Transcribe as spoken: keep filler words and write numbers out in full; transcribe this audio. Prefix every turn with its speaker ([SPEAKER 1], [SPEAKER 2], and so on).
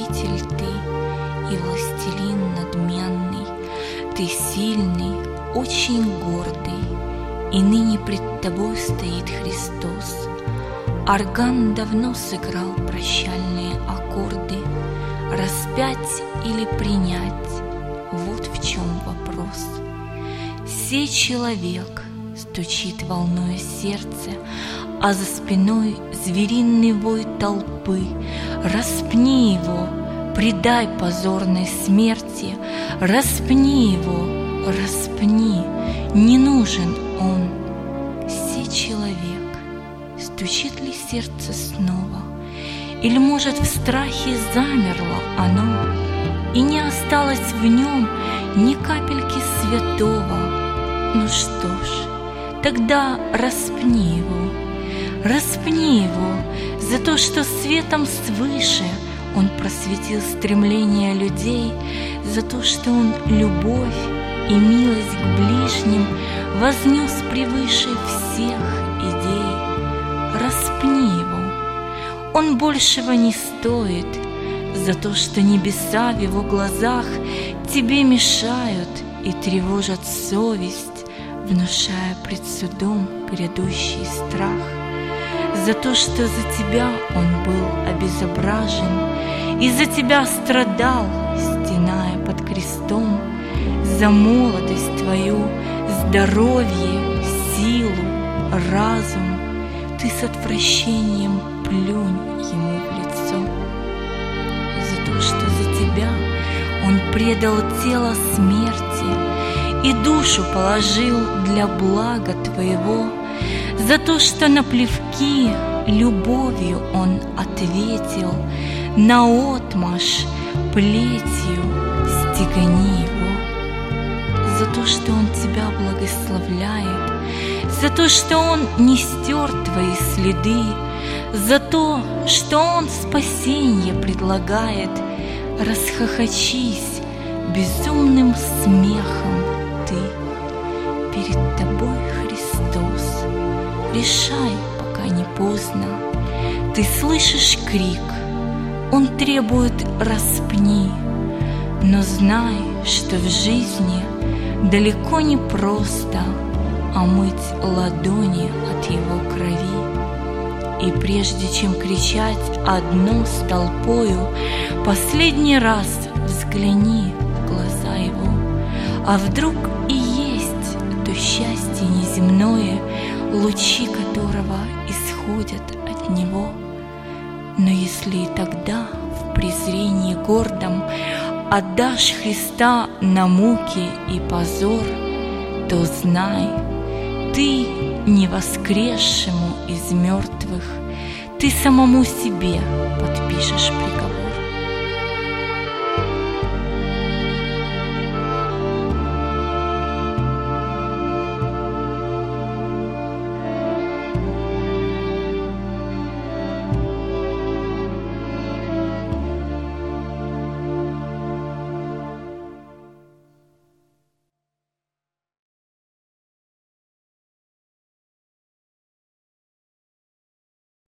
[SPEAKER 1] правитель ты и властелин надменный, ты сильный, очень гордый, и ныне пред тобой стоит Христос. Орган давно сыграл прощальные аккорды, распять или принять, вот в чем вопрос. Се человек, стучит волною сердце, а за спиной звериный вой толпы. Распни его, предай позорной смерти, распни его, распни, не нужен он. Се человек, стучит ли сердце снова, или, может, в страхе замерло оно, и не осталось в нем ни капельки святого? Ну что ж, тогда распни его, распни его за то, что светом свыше он просветил стремления людей, за то, что он любовь и милость к ближним вознес превыше всех идей. Распни его, он большего не стоит, за то, что небеса в его глазах тебе мешают и тревожат совесть, внушая пред судом грядущий страх, за то, что за тебя он был обезображен и за тебя страдал, стеная под крестом, за молодость твою, здоровье, силу, разум, ты с отвращением плюнь ему в лицо. За то, что за тебя он предал тело смерти и душу положил для блага твоего, за то, что на плевки любовью он ответил, наотмашь плетью стегани его, за то, что он тебя благословляет, за то, что он не стер твои следы, за то, что он спасенье предлагает. Расхохочись безумным смехом ты, перед тобой Христос. Решай, пока не поздно. Ты слышишь крик, он требует распни, но знай, что в жизни далеко не просто омыть ладони от его крови. И прежде чем кричать одно с толпою, последний раз взгляни в глаза его. А вдруг и есть то счастье неземное, лучи которого исходят от него? Но если и тогда в презрении гордом отдашь Христа на муки и позор, то знай, ты не воскресшему из мертвых, ты самому себе подпишешь приговор.